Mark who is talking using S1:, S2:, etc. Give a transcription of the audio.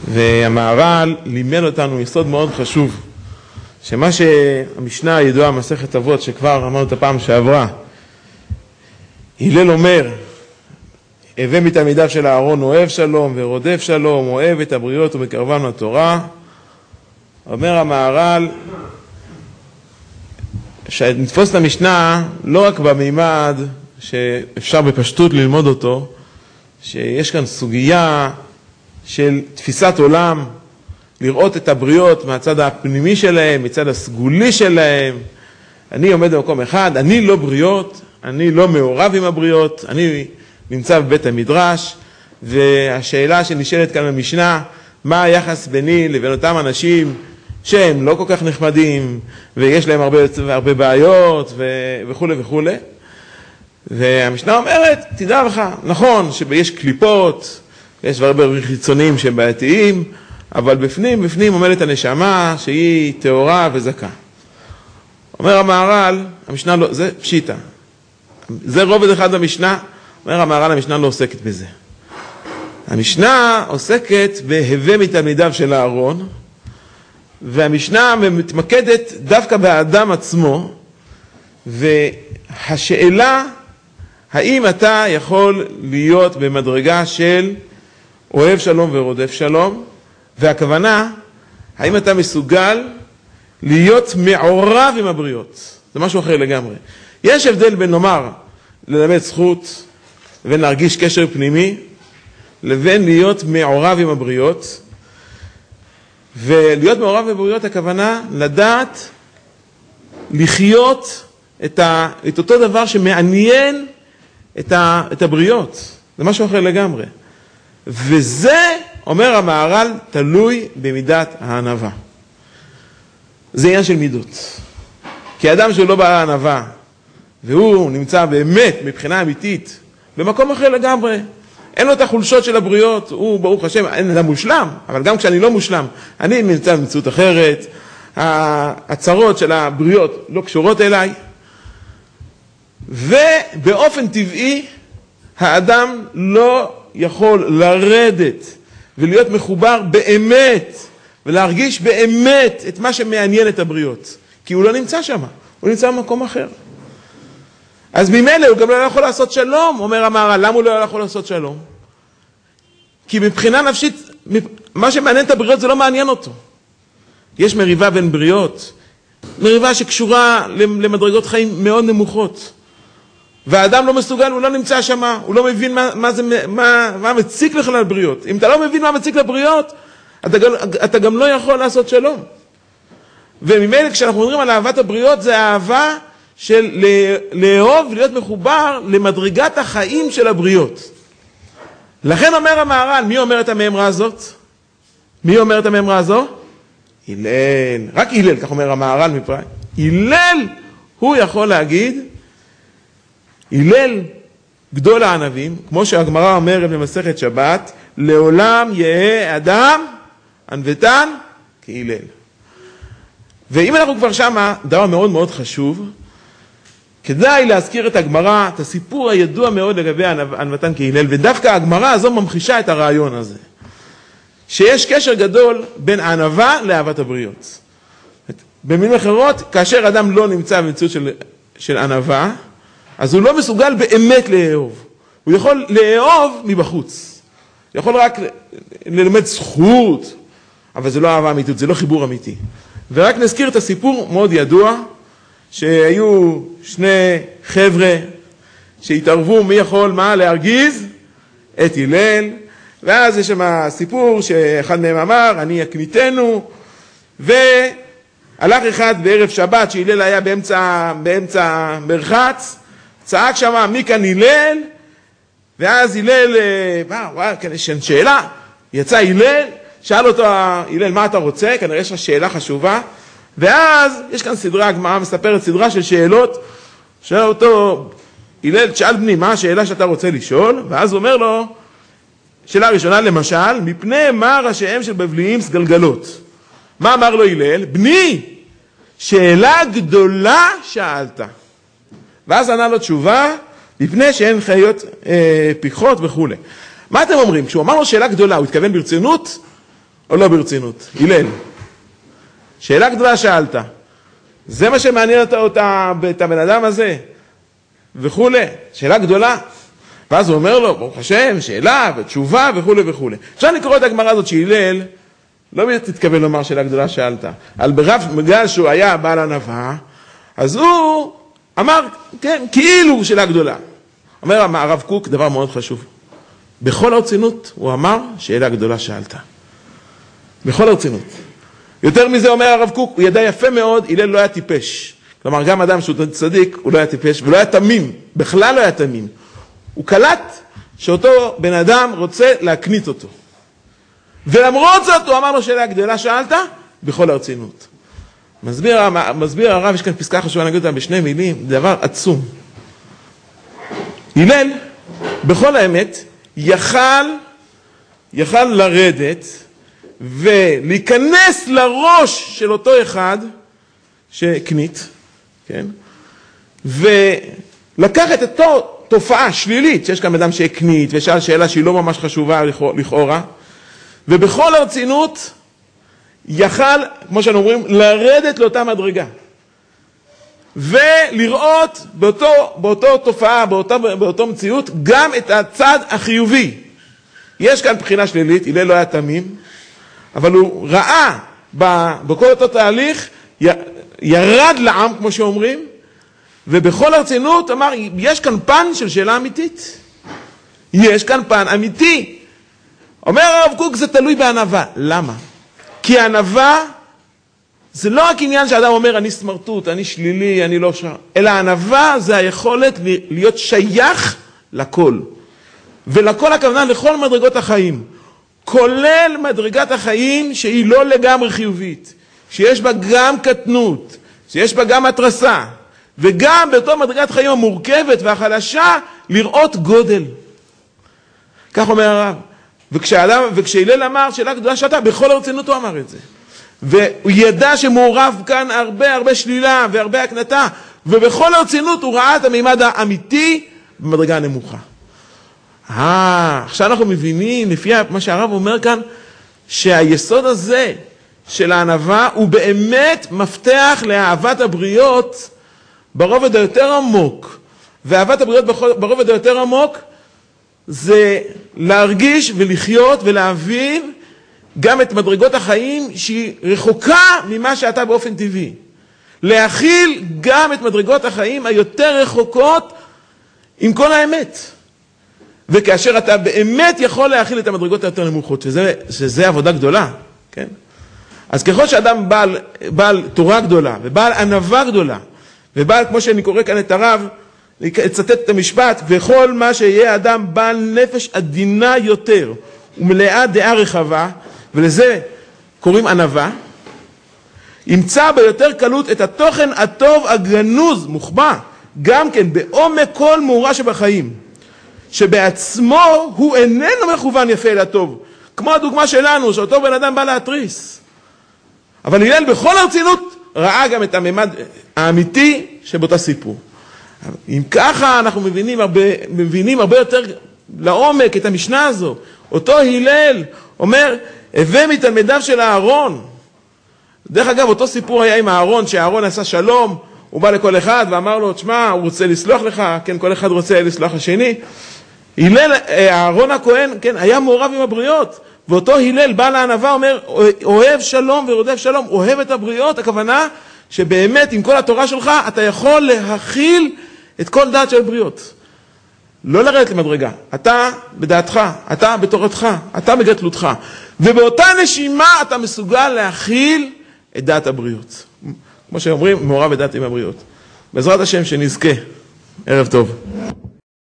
S1: והמהר"ל לימד אותנו יסוד מאוד חשוב, שמה שהמשנה הידועה מסכת אבות שכבר אמרנו את הפעם שעברה, הלל אומר, הווה מתלמידיו של אהרון אוהב שלום ורודף שלום, אוהב את הבריות ומקרבם לתורה. אומר המהר"ל שנתפוס את המשנה לא רק במימד שאפשר בפשטות ללמוד אותו, שיש כאן סוגיה של תפיסת עולם, לראות את הבריות מהצד הפנימי שלהם, מצד הסגולי שלהם. אני עומד במקום אחד, אני לא בריות, אני לא מעורב עם הבריות, אני נמצא בבית המדרש, והשאלה שנשאלת כאן במשנה, מה היחס ביני לבין אותם אנשים שהם לא כל כך נחמדים, ויש להם הרבה בעיות וכו' וכו'. והמשנה אומרת, תדע לך, נכון שיש קליפות, יש הרבה חיצוניים שהם בעייתיים, אבל בפנים עומדת הנשמה שהיא טהורה וזכה. אומר המהר"ל, המשנה לא, זה פשיטה. זה רובד אחד במשנה, אומר המהר"ל, המשנה לא עוסקת בזה. המשנה עוסקת בהווה מתלמידיו של אהרון, והמשנה מתמקדת דווקא באדם עצמו, והשאלה, האם אתה יכול להיות במדרגה של אוהב שלום ורודף שלום, והכוונה, האם אתה מסוגל להיות מעורב עם הבריות? זה משהו אחר לגמרי. יש הבדל בין לומר, ללמד זכות, לבין להרגיש קשר פנימי, לבין להיות מעורב עם הבריות. ולהיות מעורב עם הבריות, הכוונה לדעת, לחיות את אותו דבר שמעניין את הבריות. זה משהו אחר לגמרי. וזה, אומר המהר"ל, תלוי במידת הענווה. זה עניין של מידות. כי האדם שהוא לא בעל הענווה, והוא נמצא באמת, מבחינה אמיתית, במקום אחר לגמרי, אין לו את החולשות של הבריות, הוא ברוך השם, אין אדם מושלם, אבל גם כשאני לא מושלם, אני נמצא במציאות אחרת, הצרות של הבריות לא קשורות אליי, ובאופן טבעי, האדם לא יכול לרדת ולהיות מחובר באמת, ולהרגיש באמת את מה שמעניין את הבריות. כי הוא לא נמצא שם, הוא נמצא במקום אחר. אז ממילא הוא גם לא יכול לעשות שלום, אומר המהר"ל. למה הוא לא יכול לעשות שלום? כי מבחינה נפשית, מה שמעניין את הבריות זה לא מעניין אותו. יש מריבה בין בריות, מריבה שקשורה למדרגות חיים מאוד נמוכות. והאדם לא מסוגל, הוא לא נמצא שם, הוא לא מבין מה מציק לך לבריות. אם אתה לא מבין מה מציק לבריות, אתה גם לא יכול לעשות שלום. וממילא כשאנחנו מדברים על אהבת הבריות, זה אהבה של לאהוב ולהיות מחובר למדרגת החיים של הבריות. לכן אומר המהר"ל, מי אומר את המאמרה הזאת? מי אומר את המאמרה הזו? הלל. רק הלל, כך אומר המהר"ל מפראג. הלל, הוא יכול להגיד, הלל גדול הענבים, כמו שהגמרא אומרת במסכת שבת, לעולם יהא אדם ענוותן כהלל. ואם אנחנו כבר שמה, דבר מאוד מאוד חשוב, כדאי להזכיר את הגמרא, את הסיפור הידוע מאוד לגבי ענוותן כהלל, ודווקא הגמרא הזו ממחישה את הרעיון הזה. שיש קשר גדול בין ענווה לאהבת הבריות. במילים אחרות, כאשר אדם לא נמצא במציאות של ענווה, אז הוא לא מסוגל באמת לאהוב. הוא יכול לאהוב מבחוץ. הוא יכול רק ללמד זכות, אבל זה לא אהבה אמיתית, זה לא חיבור אמיתי. ורק נזכיר את הסיפור מאוד ידוע, שהיו שני חבר'ה שהתערבו מי יכול מה להרגיז את הלל, ואז יש שם סיפור שאחד מהם אמר, אני יקניתנו, והלך אחד בערב שבת שהלל היה באמצע מרחץ, צעק שם מי כאן הלל, ואז הלל, יש שאלה, יצא הלל, שאל אותו הלל מה אתה רוצה, כנראה יש לך שאלה חשובה, ואז יש כאן סדרה, הגמרא מספרת סדרה של שאלות, שאל אותו הלל, תשאל בני מה השאלה שאתה רוצה לשאול, ואז הוא אומר לו, שאלה ראשונה למשל, מפני מה ראשיהם של בבליים סגלגלות. מה אמר לו הלל? בני, שאלה גדולה שאלת. ואז ענה לו תשובה, מפני שאין חיות פיקחות וכו'. מה אתם אומרים? כשהוא אמר לו שאלה גדולה, הוא התכוון ברצינות, או לא ברצינות? הלל, שאלה גדולה שאלת. זה מה שמעניין את הבן אדם הזה, וכו'. שאלה גדולה. ואז הוא אומר לו, ברוך השם, שאלה ותשובה וכו' וכו'. עכשיו אני קורא את הגמרא הזאת שהלל, לא תתכוון לומר שאלה גדולה שאלת. על בגלל שהוא היה בעל ענווה, אז הוא אמר, כן, כאילו שאלה גדולה. אומר הרב קוק, דבר מאוד חשוב. בכל הרצינות הוא אמר שאלה גדולה שאלת. בכל הרצינות. יותר מזה אומר הרב קוק, הוא ידע יפה מאוד, הלל לא היה טיפש. כלומר, גם אדם שהוא צדיק, הוא לא היה טיפש, ולא היה תמים. בכלל לא היה תמים. הוא קלט שאותו בן אדם רוצה להקנית אותו. ולמרות זאת הוא אמר לו שאלה גדולה שאלת, בכל הרצינות. מסביר הרב, יש כאן פסקה חשובה, נגיד אותה בשני מילים, דבר עצום. הלל, בכל האמת, יכל לרדת ולהיכנס לראש של אותו אחד שקנית, כן? ולקחת את אותו תופעה שלילית, שיש כאן אדם שהקנית ושאל שאלה שהיא לא ממש חשובה לכאורה, ובכל הרצינות יכל, כמו שאנו אומרים, לרדת לאותה מדרגה. ולראות באותו תופעה, באותו מציאות, גם את הצד החיובי. יש כאן בחינה שלילית, הלל לא היה תמים, אבל הוא ראה בכל אותו תהליך, ירד לעם, כמו שאומרים, ובכל הרצינות אמר, יש כאן פן של שאלה אמיתית. יש כאן פן אמיתי. אומר הרב קוק, זה תלוי בענווה. למה? כי הענווה זה לא רק עניין שאדם אומר, אני סמרטוט, אני שלילי, אני לא שר. אלא הענווה זה היכולת להיות שייך לכל. ולכל הכוונה לכל מדרגות החיים. כולל מדרגת החיים שהיא לא לגמרי חיובית. שיש בה גם קטנות, שיש בה גם התרסה. וגם באותו מדרגת חיים המורכבת והחלשה, לראות גודל. כך אומר הרב. וכשהלל אמר שאלה גדולה שאתה, בכל הרצינות הוא אמר את זה. והוא ידע שמעורב כאן הרבה שלילה והרבה הקנתה, ובכל הרצינות הוא ראה את המימד האמיתי במדרגה הנמוכה. עכשיו אנחנו מבינים, לפי מה שהרב אומר כאן, שהיסוד הזה של הענווה הוא באמת מפתח לאהבת הבריות ברובד היותר עמוק. ואהבת הבריות ברובד היותר עמוק זה להרגיש ולחיות ולהבין גם את מדרגות החיים שהיא רחוקה ממה שאתה באופן טבעי. להכיל גם את מדרגות החיים היותר רחוקות עם כל האמת. וכאשר אתה באמת יכול להכיל את המדרגות היותר נמוכות, שזה עבודה גדולה, כן? אז ככל שאדם בעל תורה גדולה ובעל ענווה גדולה, ובעל, כמו שאני קורא כאן את הרב, לצטט את המשפט, וכל מה שיהיה אדם בעל נפש עדינה יותר ומלאה דעה רחבה, ולזה קוראים ענווה, ימצא ביותר קלות את התוכן הטוב הגנוז, מוחבא, גם כן בעומק כל מאורה שבחיים, שבעצמו הוא איננו מכוון יפה אל הטוב, כמו הדוגמה שלנו, שאותו בן אדם בא להטריס. אבל הלל בכל הרצינות ראה גם את הממד האמיתי שבאותה סיפור. אם ככה אנחנו מבינים הרבה יותר לעומק את המשנה הזו. אותו הלל אומר, הווה מתלמידיו של הארון. דרך אגב, אותו סיפור היה עם הארון, שהארון עשה שלום, הוא בא לכל אחד ואמר לו, תשמע, הוא רוצה לסלוח לך, כן, כל אחד רוצה לסלוח לשני. הלל, הארון הכהן, כן, היה מעורב עם הבריות. ואותו הלל בא לענווה, אומר, אוהב שלום ורודף שלום, אוהב את הבריות, הכוונה שבאמת עם כל התורה שלך, אתה יכול להכיל את כל דעת של הבריות. לא לרדת למדרגה, אתה בדעתך, אתה בתורתך, אתה בגתלותך, ובאותה נשימה אתה מסוגל להכיל את דעת הבריות. כמו שאומרים, מעורב בדעת עם הבריות. בעזרת השם שנזכה. ערב טוב.